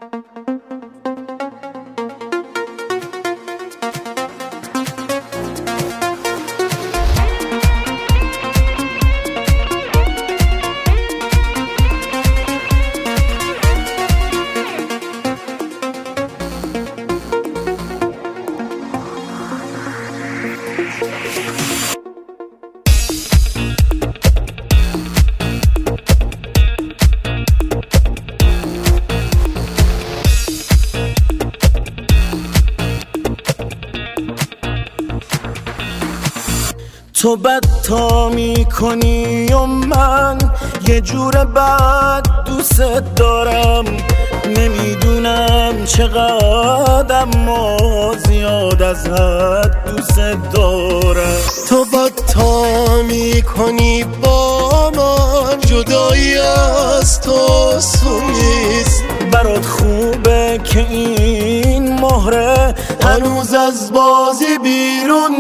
تو بد تا میکنی و من یه جور بد دوست دارم، نمیدونم چقدر اما زیاد از حد دوست دارم. تو بد تا میکنی با من، جدایی از تو نیست. برات خوبه که این مهره هنوز از بازی بیرون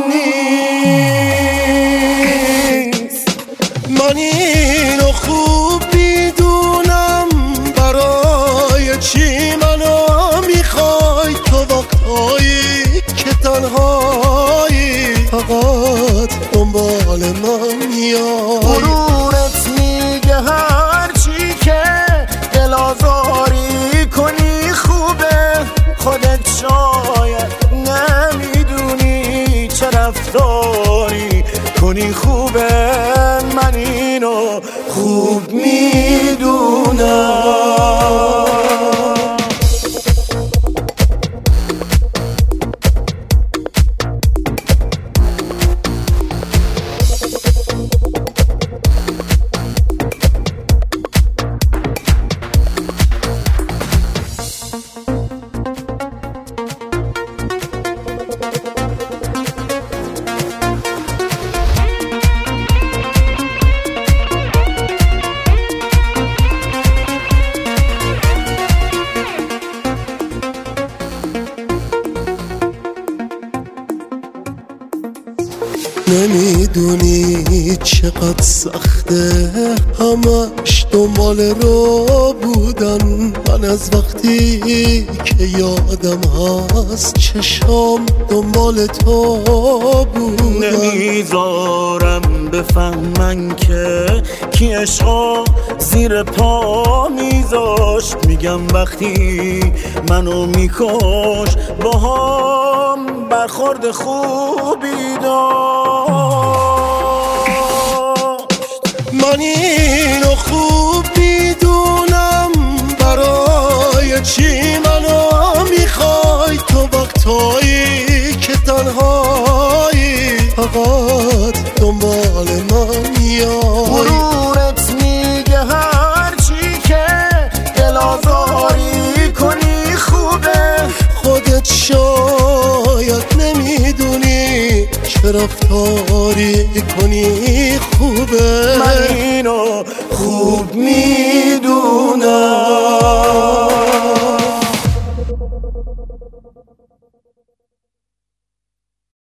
نیست. من اینو خوب میدونم، برای چی منو میخوای؟ تو وقتایی که تنهایی فقط دنبال من میای. غرورت میگه هرچی که دل آزاری کنی خوبه، خودت شاید نمیدونی چه رفتاری کنی خوبه. من اینو خوب میدونم. نمیدونی چقدر سخته همش دنبال رو بودن. من از وقتی که یادم هست چشام دنبال تو بودن. نمیذارم بفهمن که کی عشقا زیر پا میذاشت. میگم وقتی منو میکش باهام برخورد خوبی داشت. من اینو خوب میدونم، برای چی منو میخوای؟ تو وقتایی که تنهایی فقط دنبال من میای. غرورت میگه هرچی که دل آزاری کنی خوبه، خودت شاید نمیدونی چه رفتاری کنی خوبه. من اینو خوب میدونم.